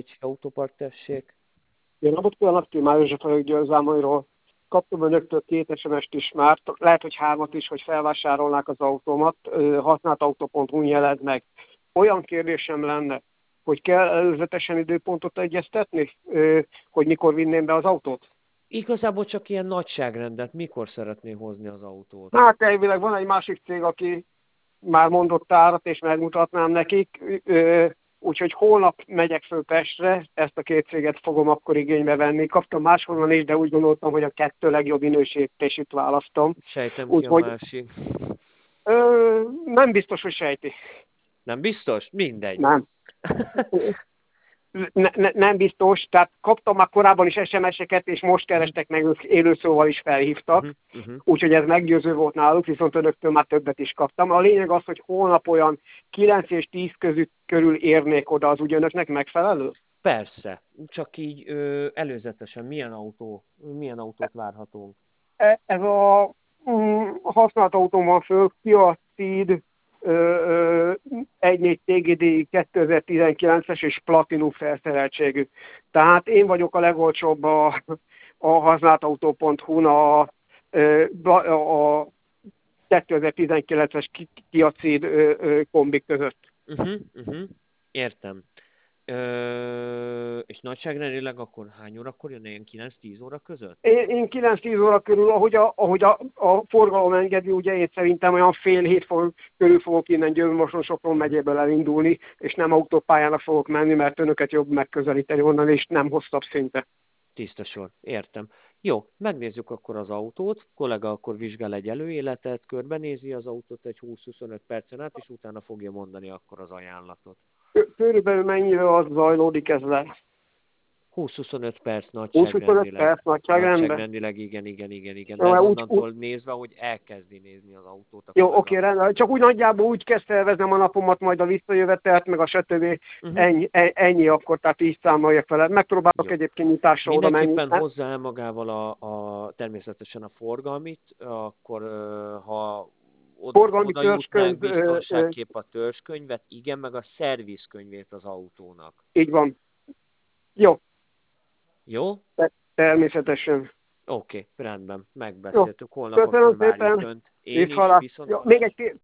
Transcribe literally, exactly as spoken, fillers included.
Pécsi Autópark, tessék. Én napot kívánok, Timár József vagyok Győrzámonyról. Kaptam önöktől két es em est is már, lehet, hogy hármat is, hogy felvásárolnák az autómat. használt autó pont hu-n jelent meg. Olyan kérdésem lenne, hogy kell előzetesen időpontot egyeztetni, hogy mikor vinném be az autót? Igazából csak ilyen nagyságrendet, mikor szeretné hozni az autót? Hát elvileg van egy másik cég, aki már mondott árat, és megmutatnám nekik. Úgyhogy holnap megyek föl Pestre, ezt a két céget fogom akkor igénybe venni. Kaptam máshonnan is, de úgy gondoltam, hogy a kettő legjobb minősítését választom. Sejtem ki Úgyhogy, a másik. Ö, nem biztos, hogy sejti. Nem biztos? Mindegy. Nem. Ne, ne, nem biztos, tehát kaptam már korábban is es em es-eket, és most kerestek meg, ők élőszóval is felhívtak, Uh-huh, uh-huh. úgyhogy ez meggyőző volt náluk, viszont önöktől már többet is kaptam. A lényeg az, hogy holnap olyan kilenc és tíz között körül érnék oda, az úgy önöknek megfelelő? Persze, csak így ö, előzetesen milyen autó, milyen autót várhatunk? Ez a mm, használt autón van föl, Kia Ceed egy négy té gé dé kétezer-tizenkilences és Platinum felszereltségű. Tehát én vagyok a legolcsóbb a, a használtautó pont hu-n a, a, a kétezer-tizenkilences Kia Ceed kombik között. Uh-huh, uh-huh. Értem. Ö, és nagyságrendileg akkor hány órakor jön? Ilyen kilenc-tíz óra között? Én, én kilenc-tíz óra körül, ahogy a, ahogy a, a forgalom engedi, ugye én szerintem olyan fél hét fog, körül fogok innen Győr-Moson-Sopron megyéből elindulni, és nem autópályának fogok menni, mert önöket jobb megközelíteni onnan, és nem hosszabb szinte. Tiszta sor, értem. Jó, megnézzük akkor az autót, kollega akkor vizsgál egy előéletet, körbenézi az autót egy húsz-huszonöt percen át, és utána fogja mondani akkor az ajánlatot. Körülbelül mennyire az zajlódik ez le? húsz-huszonöt perc húsz-huszonöt nagyságrendileg. perc nagyságrendben? Nagyságrendileg, igen, igen, igen, igen. Jó, Ez úgy, onnantól úgy, nézve, hogy elkezdi nézni az autót. A jó, kollega. oké, rendben. Csak úgy nagyjából úgy kell szerveznem a napomat, majd a visszajövetelt, meg a stb. Uh-huh. Ennyi, ennyi akkor, tehát így számoljak vele. Megpróbálok jó. Egyébként nyitásra oda menni. Mindenképpen hozzá el magával a, a, természetesen a forgalmit, akkor ha oda, oda jutnánk biztonságképp a törzskönyvet, igen, meg a szervizkönyvét az autónak. Így van. Jó. Jó? Természetesen. Oké, okay, rendben, megbeszéltük. Holnap Köszönöm akkor várjuk szépen. önt. Én is, viszont... Jó, még egy